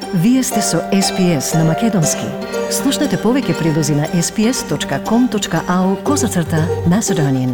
Вие сте со SPS на Македонски. Слушнете повеќе прилози на sps.com.au/Macedonian.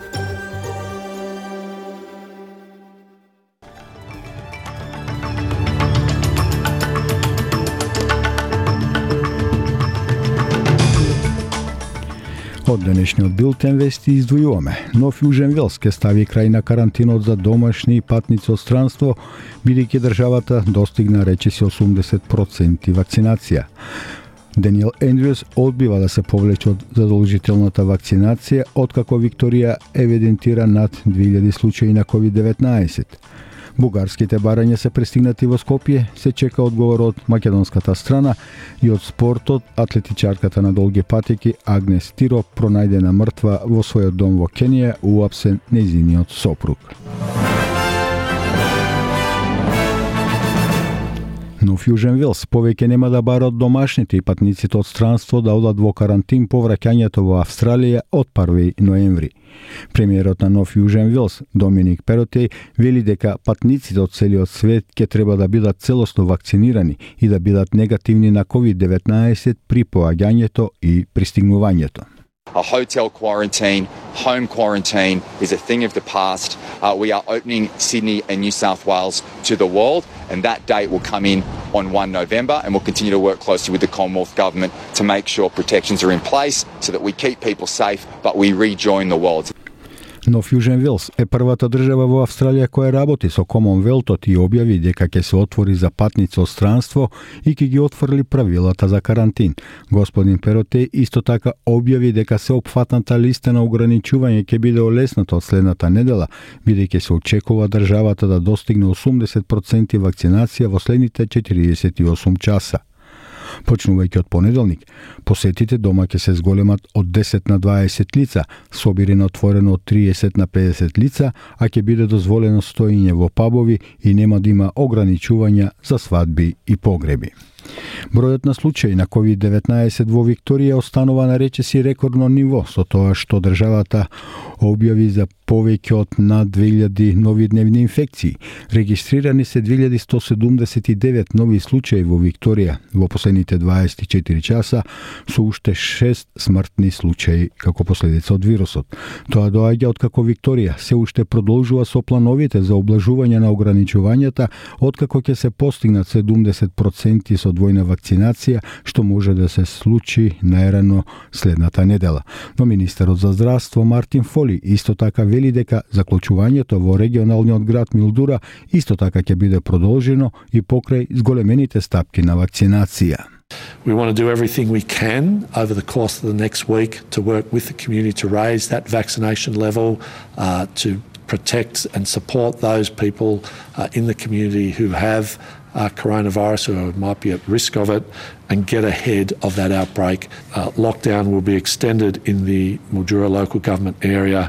Од денешниот билтен вести издвојуваме. Нов Јужен Велс ке стави крај на карантинот за домашни и патници од странство, бидејќи државата достигна речиси 80% вакцинација. Даниел Ендрюс одбива да се повлече од задолжителната вакцинација, откако Викторија евидентира над 2000 случаи на COVID-19. Бугарските барања се пристигнати во Скопје, се чека одговор од македонската страна и од спортот. Атлетичарката на долги патеки Агнес Тиро пронајдена мртва во својот дом во Кенија, уапсен нејзиниот сопруг. Нов Јужен Велс повеќе нема да бара од домашните и патниците од странство да одат во карантин по враќањето во Австралија од 1 ноември. Премиерот на Нов Јужен Велс, Доминик Перотеј, вели дека патниците од целиот свет ќе треба да бидат целосно вакцинирани и да бидат негативни на COVID-19 при поаѓањето и пристигнувањето. A hotel quarantine, home quarantine is a thing of the past. We are opening Sydney and New South Wales to the world, and that date will come in on 1 November, and we'll continue to work closely with the Commonwealth Government to make sure protections are in place so that we keep people safe, but we rejoin the world. Нов Јужен Велс е првата држава во Австралија која работи со Комонвелтот и објави дека ќе се отвори за патници од странство и ќе ги отфрли правилата за карантин. Господин Перотеј исто така објави дека се опфатната листа на ограничување ќе биде олесната од следната недела, бидејќи се очекува државата да достигне 80% вакцинација во следните 48 часа. Почнувајќи од понеделник, посетите дома ќе се зголемат од 10 на 20 лица, собири на отворено од 30 на 50 лица, а ќе биде дозволено стоење во пабови и нема да има ограничувања за свадби и погреби. Бројот на случаи на COVID-19 во Викторија останува на речиси рекордно ниво, со тоа што државата објави за повеќе од над 2000 нови дневни инфекции. Регистрирани се 2179 нови случаи во Викторија во последните 24 часа, со уште 6 смртни случаи како последица од вирусот. Тоа доаѓа откако Викторија се уште продолжува со плановите за облажување на ограничувањата, откако ќе се постигнат 70% со двојна вакцинација, што може да се случи најрано следната недела. Но министерот за здравство Мартин Фоли исто така вели дека заклучувањето во регионалниот град Милдура исто така ќе биде продолжено и покрај зголемените стапки на вакцинација. We want to do everything we can over the course of the next week to work with the community to raise that vaccination level, to protect and support those people in the community who have coronavirus or might be at risk of it, and get ahead of that outbreak. Lockdown will be extended in the Mildura local government area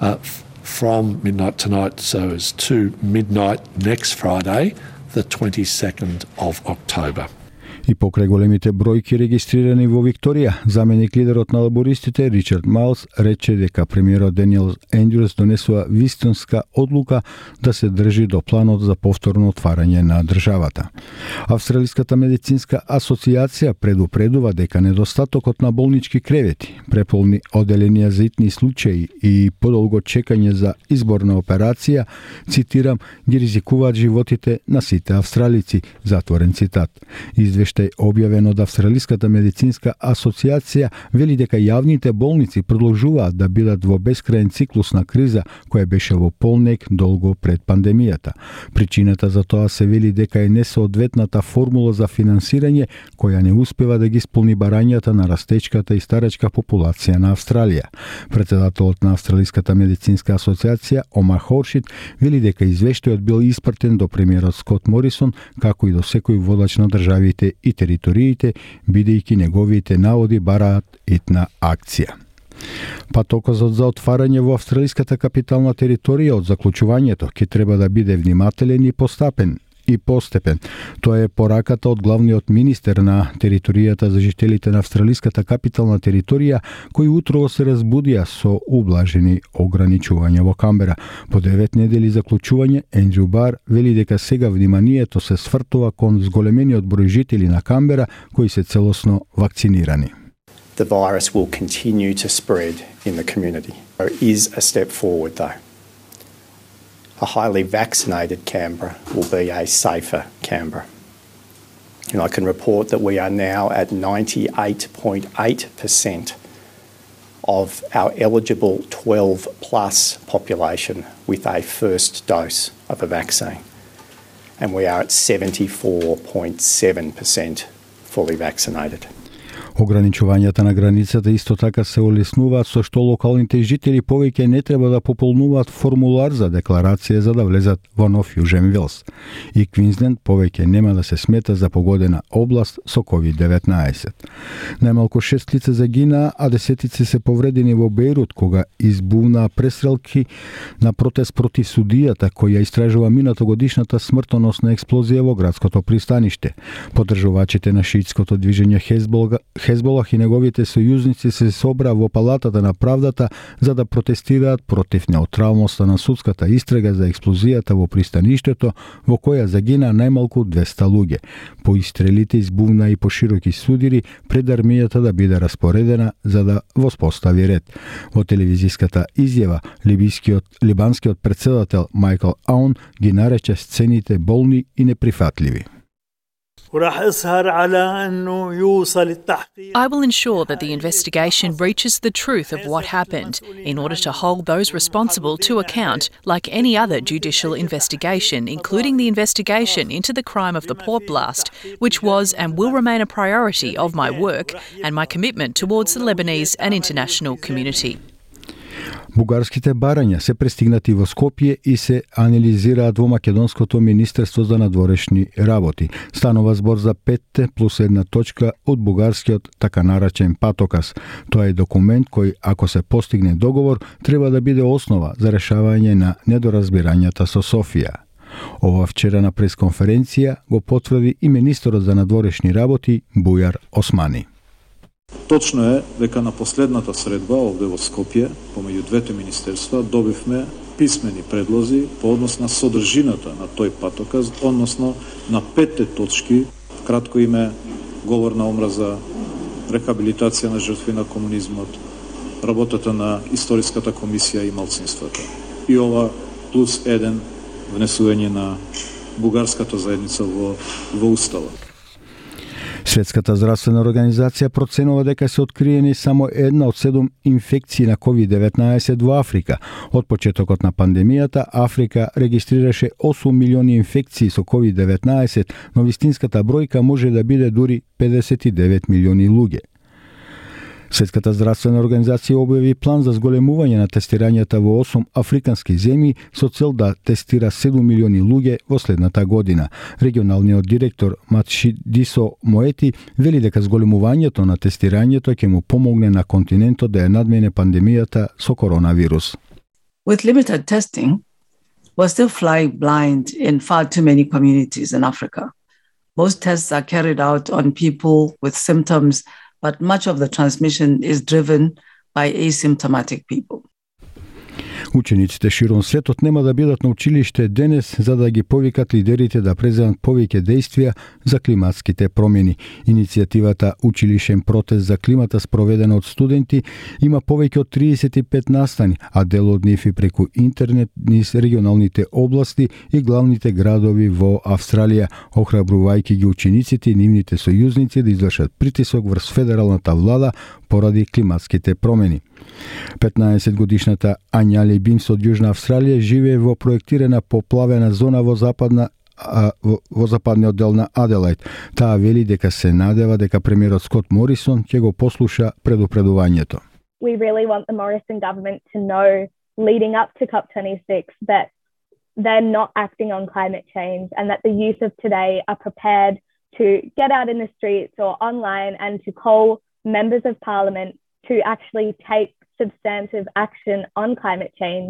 from midnight tonight, so as to midnight next Friday, the 22nd of October. И покрај големите бројки регистрирани во Викторија, заменик лидерот на лабористите Ричард Майлс рече дека премиерот Даниел Ендрюс донесува вистинска одлука да се држи до планот за повторно отварање на државата. Австралиската медицинска асоциација предупредува дека недостатокот на болнички кревети, преполни оделенија за итни случаи и подолго чекање за изборна операција, цитирам, ги ризикуваат животите на сите австралици, затворен цитат. Извештај објавен од Австралиската медицинска асоциација вели дека јавните болници продолжуваат да бидат во бескрајен циклус на криза која беше во полнек долго пред пандемијата. Причината за тоа се вели дека е несоодветната формула за финансирање која не успева да ги исполни барањата на растечката и старечка популација на Австралија. Претседателот на Австралиската медицинска асоциација Омар Хоршит вели дека извештајот бил испратен до премиерот Скот Морисон како и до секој водач на државите и териториите, бидејќи неговите наводи бараат итна акција. Патокозот за отварање во австралиската капитална територија од заклучувањето ќе треба да биде внимателен и постапен, и постепен. Тоа е пораката од главниот министер на територијата за жителите на австралиската капитална територија, кои утрово се разбудија со ублажени ограничувања во Камбера. По 9 недели заклучување, Ендрю Бар вели дека сега вниманието се свртува кон зголемениот број жители на Камбера кои се целосно вакцинирани. The virus will continue to spread in the community. There is a step forward though. A highly vaccinated Canberra will be a safer Canberra. And I can report that we are now at 98.8% of our eligible 12 plus population with a first dose of a vaccine. And we are at 74.7% fully vaccinated. Ограничувањата на границата исто така се олеснуваат со што локалните жители повеќе не треба да пополнуваат формулар за декларација за да влезат во Нов Јужен Велс. И Квинсленд повеќе нема да се смета за погодена област со COVID-19. Најмалку 6 лица загинаа, а десетици се повредени во Бејрут кога избувнаа престрелки на протест против судијата која истражува минатогодишната смртоносна експлозија во градското пристаниште. Поддржувачите на шиитското движење Хезболах и неговите сојузници се собраа во Палатата на правдата за да протестираат против неутралноста на судската истрага за експлозијата во пристаништето во која загинаа најмалку 200 луѓе. По истрелите избувна и пошироки судири пред армијата да биде распоредена за да воспостави ред. Во телевизиската изјава либанскиот претседател Майкл Аун ги нарече сцените болни и неприфатливи. I will ensure that the investigation reaches the truth of what happened in order to hold those responsible to account like any other judicial investigation, including the investigation into the crime of the port blast, which was and will remain a priority of my work and my commitment towards the Lebanese and international community. Бугарските барања се пристигнати во Скопје и се анализираат во Македонското министерство за надворешни работи. Станува збор за 5 плюс 1 точка од бугарскиот така наречен патоказ. Тоа е документ кој, ако се постигне договор, треба да биде основа за решавање на недоразбирањата со Софија. Ова вчера на пресконференција го потврди и министерот за надворешни работи Бујар Османи. Точно е дека на последната средба овде во Скопје, помеѓу двете министерства, добивме писмени предлози по однос на содржината на тој патоказ, односно на 5 точки, кратко име говор на омраза, рехабилитација на жртви на комунизмот, работата на историската комисија и малцинствата. И ова плюс 1 внесување на бугарската заедница во Уставот. Светската здравствена организација проценува дека се откриени само 1 од 7 инфекции на COVID-19 во Африка. Од почетокот на пандемијата, Африка регистрираше 8 милиони инфекции со COVID-19, но вистинската бројка може да биде дури 59 милиони луѓе. Светската здравствена организација објави план за зголемување на тестирањата во 8 африкански земји со цел да тестира 7 милиони луѓе во следната година. Регионалниот директор Матшидисо Моети вели дека зголемувањето на тестирањето ќе му помогне на континентот да ја надмине пандемијата со коронавирус. With limited testing, we're still flying blind in far too many communities in Africa. Most tests are carried out on people with symptoms, but much of the transmission is driven by asymptomatic people. Учениците широм светот нема да бидат на училиште денес за да ги повикат лидерите да преземат повеќе действија за климатските промени. Иницијативата Училишен протест за климата спроведена од студенти има повеќе од 35 настани, а дел од нив и преку интернет низ регионалните области и главните градови во Австралија, охрабрувајќи ги учениците и нивните сојузници да извршат притисок врз федералната влада поради климатските промени. 15-годишната Ањали Бинс од Јужна Австралија живее во проектирана поплавена зона во западниот дел на Аделајд. Таа вели дека се надева дека премиерот Скот Морисон ќе го послуша предупредувањето. We really want the Morrison government to know leading up to COP26 that they're not acting on climate change and that the youth of today are prepared to get out in the streets or online and to call members of parliament to actually take substantive action on climate change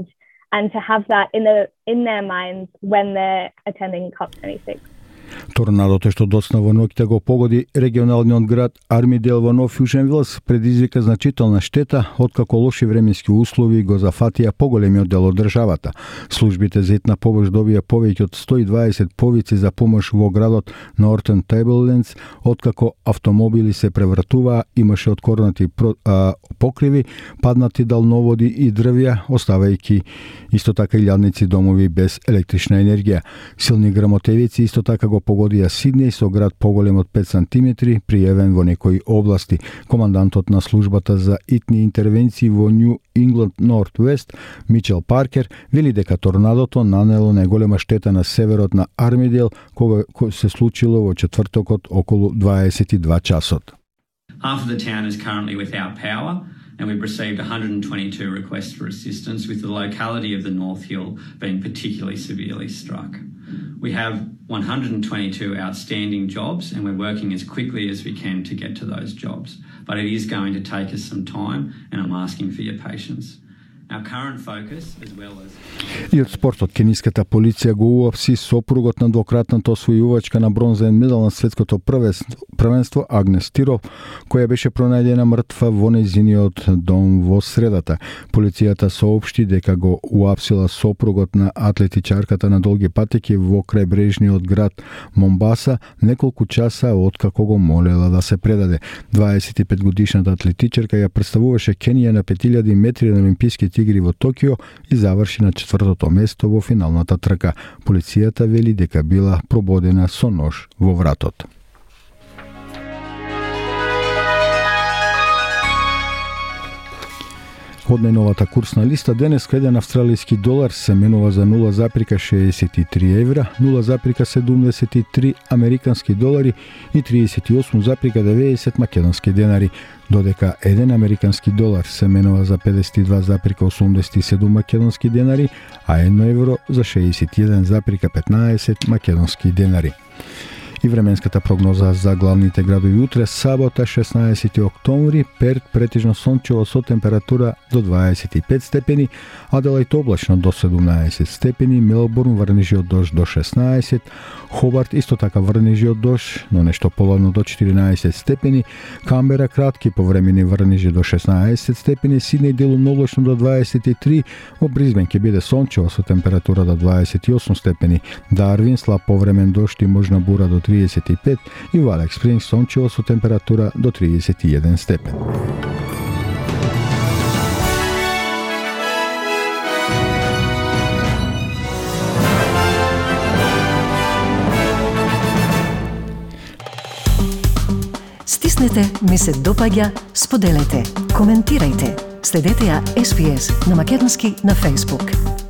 and to have that in their minds when they're attending COP26. Торнадото што доцна во ноќта го погоди регионалниот град Армидел во Нов Јужен Велс предизвика значителна штета откако лоши временски услови го зафатија поголемиот дел од државата. Службите за итна помош добија повеќе од 120 повици за помош во градот Нортен Тейблендс откако автомобили се превртуваа, имаше откорнати покриви, паднати далноводи и дрвја, оставајќи исто така илјадници домови без електрична енергија. Силни грмотевици исто така го погодија Сиднеј со град поголем од 5 сантиметри, пријавен во некои области. Командантот на службата за итни интервенции во Нью Ингланд Норт Вест, Мичел Паркер, вели дека торнадото нанело најголема штета на северот на Армидел, кога се случило во четвртокот околу 22 часот. Half of the town is currently without power, and we've received 122 requests for assistance, with the locality of the North Hill being particularly severely struck. We have 122 outstanding jobs, and we're working as quickly as we can to get to those jobs. But it is going to take us some time, and I'm asking for your patience. Our current focus, as well as... И од спортот, кениската полиција го уапси сопругот на двократната освојувачка на бронзен медал на светското првенство Агнес Тиров, која беше пронајдена мртва во нејзиниот дом во средата. Полицијата соопшти дека го уапсила сопругот на атлетичарката на долги патеки во крајбрежниот град Момбаса неколку часа откако го молела да се предаде. 25 годишната атлетичарка ја представуваше Кенија на 5000 метри на Олимписки игри во Токио и заврши на 4-то место во финалната трка. Полицијата вели дека била прободена со нож во вратот. Од најновата курсна листа денес еден австралиски долар се менува за 0,63 евра, 0,73 американски долари и 38,90 македонски денари, додека еден американски долар се менува за 52,87 македонски денари, а 1 евро за 61,15 македонски денари. И временската прогноза за главните градови утре, сабота 16 октомври, Перт претежно сончево со температура до 25 степени, Аделајд облачно до 17 степени, Мелбурн врнежи од дожд до 16, Хобарт исто така врнежи од дожд, но нешто поладно до 14 степени, Камбера кратки повремени врнежи до 16 степени, Сиднеј делумно облачно до 23, во Бризбен ќе биде сончево со температура до 28 степени, Дарвин слаб повремен дожд и можна бура до 35 и во Алекс Спрингс сончево со температура до 31 степен. Стиснете, ми се допаѓа, споделете, коментирајте. Следете ја SPS на Македонски на Facebook.